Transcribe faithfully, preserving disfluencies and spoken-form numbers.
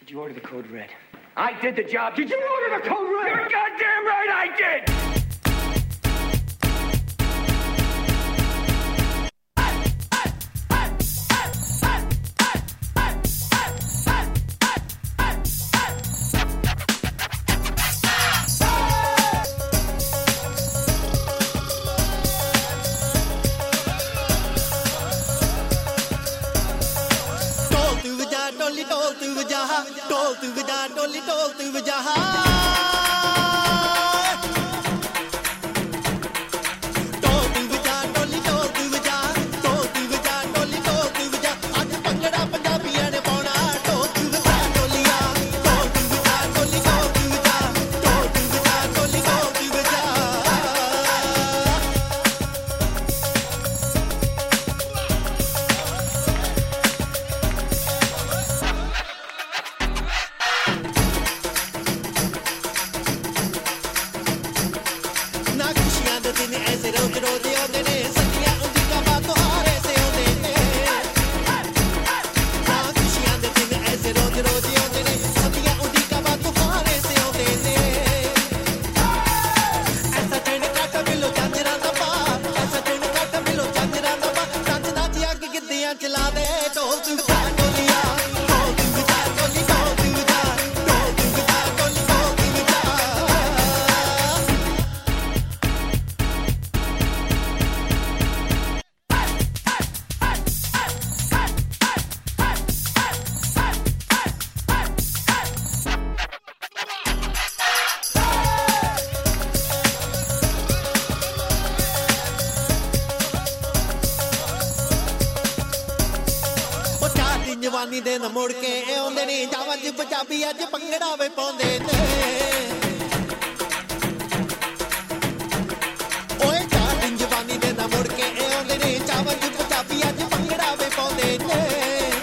Did you order the code red? I did the job. Did you order the code red? You're goddamn right I did! ਢੋਲ ਤੂੰ ਵਜਾ ਢੋਲ ਤੂੰ ਵਜਾ ਢੋਲੀ ਢੋਲ ਤੂੰ ਵਜਾ ਜਵਾਨੀ ਦੇ ਨਾ ਮੁੜ ਕੇ ਆਉਂਦੇ ਨਹੀਂ ਜਾਵਾਂ ਚ ਪੰਜਾਬੀ ਅੱਜ ਭੰਗੜਾ ਵੇ ਪਾਉਂਦੇ ਨੇ ਓਏ ਚਾਰ ਜਵਾਨੀ ਦੇ ਨਾ ਮੁੜ ਕੇ ਆਉਂਦੇ ਨਹੀਂ ਜਾਵਾਂ ਚ ਪੰਜਾਬੀ ਅੱਜ ਭੰਗੜਾ ਵੇ ਪਾਉਂਦੇ ਨੇ